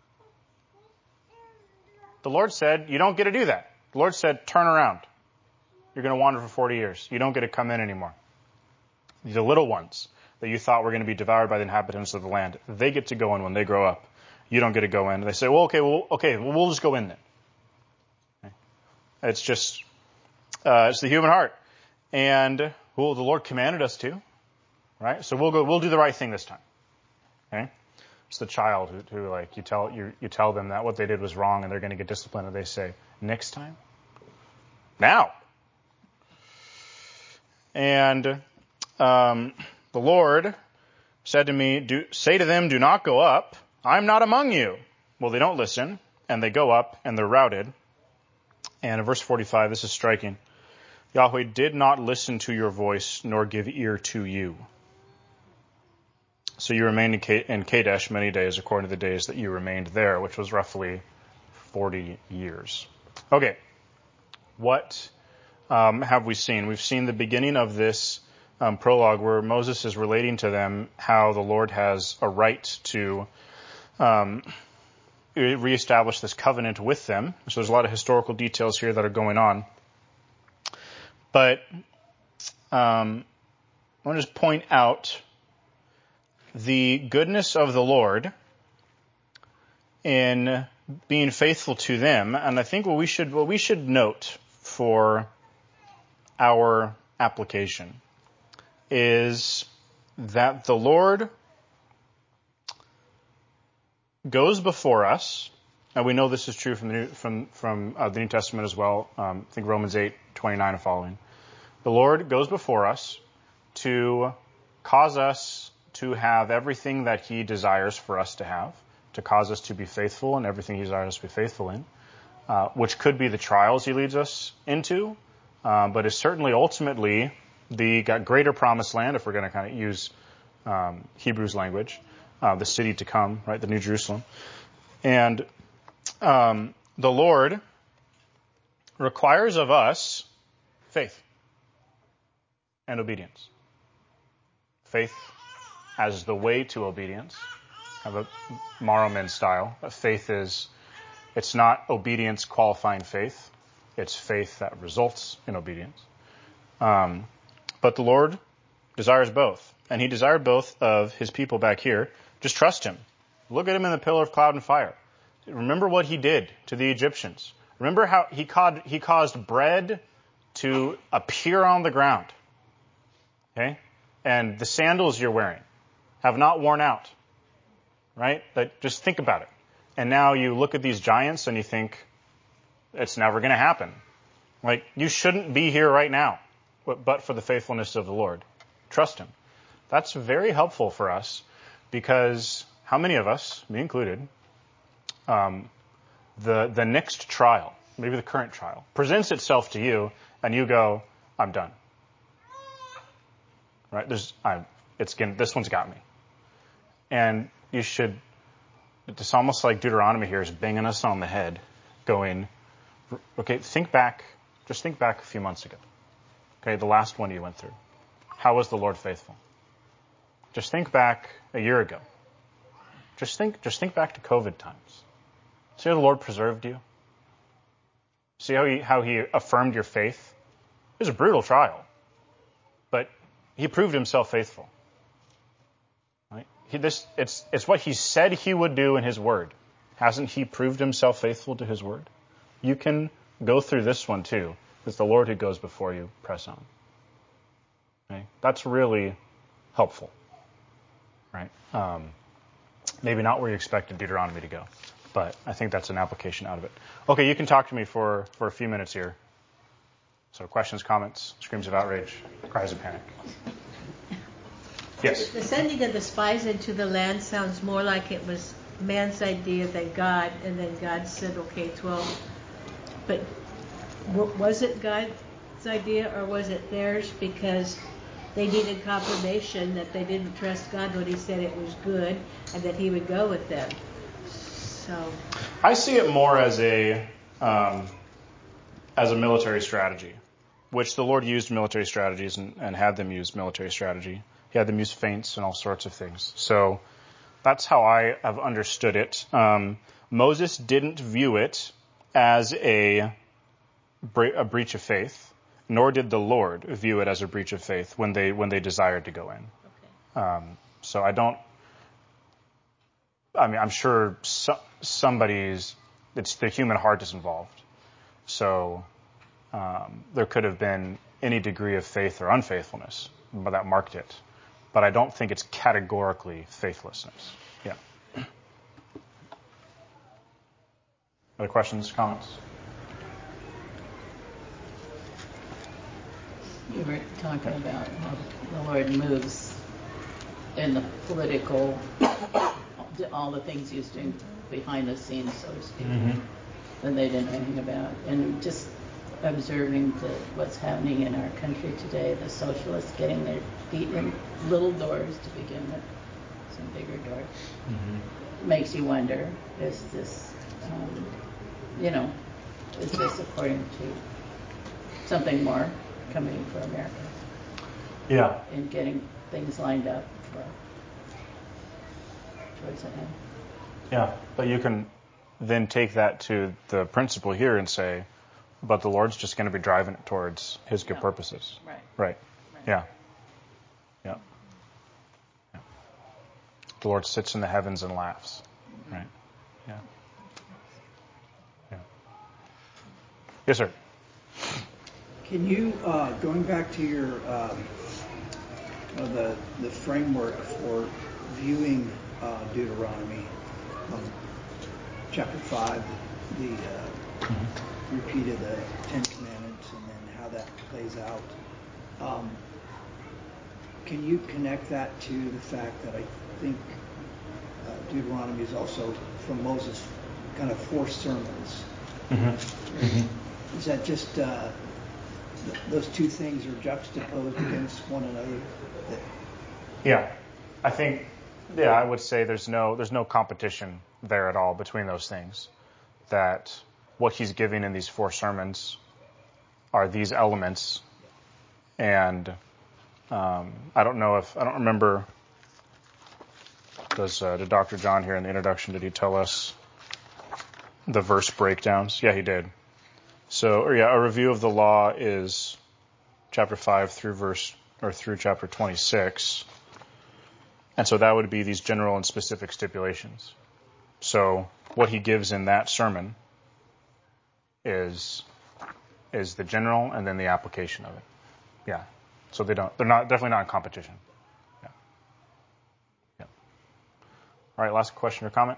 The Lord said, you don't get to do that. The Lord said, turn around. You're going to wander for forty years. You don't get to come in anymore. The little ones that you thought were going to be devoured by the inhabitants of the land, they get to go in when they grow up. You don't get to go in. They say, well, okay, well, okay, well, we'll just go in then. Okay. It's just, uh, it's the human heart. And, well, the Lord commanded us to, right? So we'll go, we'll do the right thing this time. Okay? It's the child who, who like, you tell, you, you tell them that what they did was wrong and they're going to get disciplined, and they say, next time? Now! And, um, the Lord said to me, do, say to them, do not go up. I'm not among you. Well, they don't listen, and they go up, and they're routed. And in verse forty-five, this is striking. Yahweh did not listen to your voice, nor give ear to you. So you remained in Kadesh many days, according to the days that you remained there, which was roughly forty years. Okay. What um, have we seen? We've seen the beginning of this Um, prologue where Moses is relating to them how the Lord has a right to um, reestablish this covenant with them. So there's a lot of historical details here that are going on. But um, I want to just point out the goodness of the Lord in being faithful to them. And I think what we should what we should note for our application is that the Lord goes before us, and we know this is true from the New, from from uh, the New Testament as well. Um, I think Romans eight twenty-nine and following. The Lord goes before us to cause us to have everything that He desires for us to have, to cause us to be faithful in everything He desires us to be faithful in, uh, which could be the trials He leads us into, uh, but is certainly ultimately the greater promised land, if we're going to kind of use um, Hebrew's language, uh, the city to come, right, the New Jerusalem. And um, the Lord requires of us faith and obedience. Faith as the way to obedience, kind of a Marraman style. Faith is, it's not obedience qualifying faith. It's faith that results in obedience. Um, but the Lord desires both. And He desired both of His people back here. Just trust Him. Look at Him in the pillar of cloud and fire. Remember what He did to the Egyptians. Remember how He caused, he caused bread to appear on the ground. Okay? And the sandals you're wearing have not worn out. Right? But just think about it. And now you look at these giants and you think, it's never going to happen. Like, you shouldn't be here right now, but for the faithfulness of the Lord. Trust Him. That's very helpful for us, because how many of us, me included, um, the the next trial, maybe the current trial, presents itself to you, and you go, I'm done. Right? There's, I'm, it's getting, this one's got me. And you should, it's almost like Deuteronomy here is banging us on the head, going, okay, think back, just think back a few months ago. Okay, the last one you went through. How was the Lord faithful? Just think back a year ago. Just think, just think back to COVID times. See how the Lord preserved you? See how he, how he affirmed your faith? It was a brutal trial, but He proved Himself faithful. Right? He, this, it's, it's what He said He would do in His Word. Hasn't He proved Himself faithful to His Word? You can go through this one too. It's the Lord who goes before you. Press on. Okay? That's really helpful. Right? Um, maybe not where you expected Deuteronomy to go, but I think that's an application out of it. Okay, you can talk to me for, for a few minutes here. So questions, comments, screams of outrage, cries of panic. Yes? The sending of the spies into the land sounds more like it was man's idea than God, and then God said, okay, twelve. But w- was it God's idea, or was it theirs? Because they needed confirmation that they didn't trust God when He said it was good and that He would go with them. So I see it more as a um, as a military strategy, which the Lord used military strategies and, and had them use military strategy. He had them use feints and all sorts of things. So that's how I have understood it. Um, Moses didn't view it as a, bre- a breach of faith, nor did the Lord view it as a breach of faith when they when they desired to go in. okay. Um, so I don't. I mean, I'm sure so, somebody's. It's the human heart is involved. So um, there could have been any degree of faith or unfaithfulness, but that marked it. But I don't think it's categorically faithlessness. Yeah. Other questions, comments? You were talking about how the Lord moves in the political, all the things He was doing behind the scenes, so to speak, Mm-hmm. that they didn't know anything about. And just observing the, what's happening in our country today, the socialists getting their feet in little doors to begin with, some bigger doors, Mm-hmm. makes you wonder, is this, um, you know, is this according to something more coming for America? Yeah. And getting things lined up for towards the end. Yeah. But you can then take that to the principle here and say, but the Lord's just going to be driving it towards his good Yeah. purposes. Right. Right. Right. Yeah. Yeah. Yeah. The Lord sits in the heavens and laughs. Right. Yeah. Yeah. Yes, sir. Can you, uh, going back to your um, uh, the the framework for viewing uh, Deuteronomy, um, chapter five, the uh, repeated the Ten Commandments, and then how that plays out. Um, can you connect that to the fact that I think uh, Deuteronomy is also from Moses, kind of four sermons? Mm-hmm. Mm-hmm. Is that just uh, th- those two things are juxtaposed against one another? That, Yeah, I think, yeah, I would say there's no there's no competition there at all between those things. That what he's giving in these four sermons are these elements, and um, I don't know if I don't remember. Does uh, did Doctor John here in the introduction, did he tell us the verse breakdowns? Yeah, he did. So, or yeah, a review of the law is chapter five through verse or through chapter twenty-six. And so that would be these general and specific stipulations. So what he gives in that sermon is is the general and then the application of it. Yeah. So they don't they're not definitely not in competition. Yeah. Yeah. All right, last question or comment?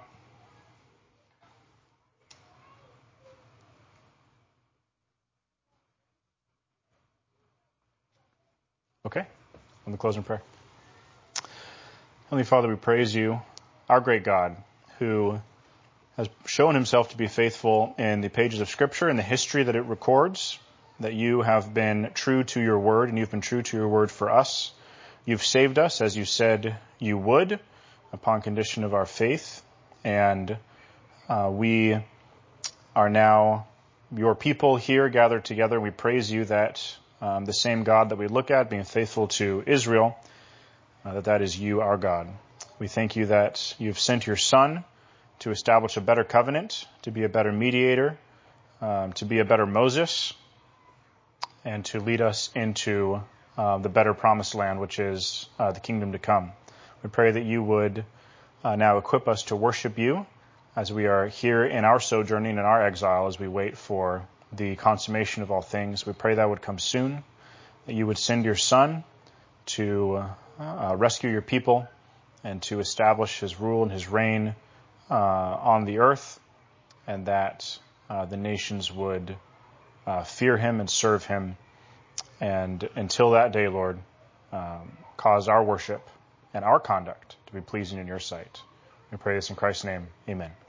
Okay. Let me close in prayer. Heavenly Father, we praise you, our great God, who has shown himself to be faithful in the pages of Scripture and the history that it records, that you have been true to your word, and you've been true to your word for us. You've saved us as you said you would, upon condition of our faith, and uh, we are now your people here gathered together. We praise you that um, the same God that we look at, being faithful to Israel, uh, that that is you, our God. We thank you that you've sent your Son to establish a better covenant, to be a better mediator, um, to be a better Moses, and to lead us into uh, the better promised land, which is uh, the kingdom to come. We pray that you would uh, now equip us to worship you as we are here in our sojourning and our exile, as we wait for the consummation of all things. We pray that would come soon, that you would send your Son to uh, rescue your people and to establish his rule and his reign uh, on the earth, and that uh, the nations would uh, fear him and serve him. And until that day, Lord, um, cause our worship and our conduct to be pleasing in your sight. We pray this in Christ's name. Amen.